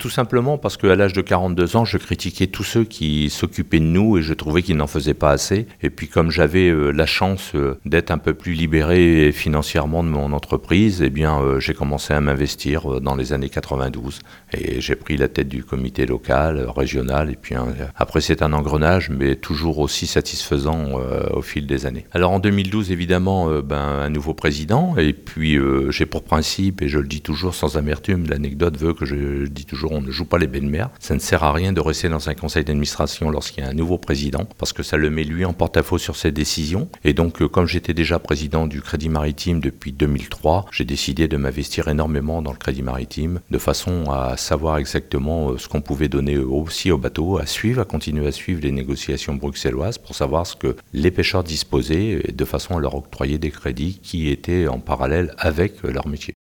tout simplement parce qu'à l'âge de 42 ans, je critiquais tous ceux qui s'occupaient de nous et je trouvais qu'ils n'en faisaient pas assez. Et puis comme j'avais la chance d'être un peu plus libéré financièrement de mon entreprise, eh bien j'ai commencé à m'investir dans les années 92 et j'ai pris la tête du comité local, régional et puis après c'est un engrenage mais toujours aussi satisfaisant au fil des années. Alors en 2012 évidemment un nouveau président et puis j'ai pour principe et je le dis toujours sans amertume, l'anecdote veut que je dis toujours on ne joue pas les belles-mères. Ça ne sert à rien de rester dans un conseil d'administration lorsqu'il y a un nouveau président parce que ça le met lui en porte-à-faux sur ses décisions. Et donc comme j'étais déjà président du Crédit Maritime depuis 2003, j'ai décidé de m'investir énormément dans le Crédit Maritime de façon à savoir exactement ce qu'on pouvait donner aussi au bateau, à continuer à suivre les négociations bruxelloises pour savoir ce que les pêcheurs disposaient de façon à leur octroyer des crédits qui étaient en parallèle avec leur métier.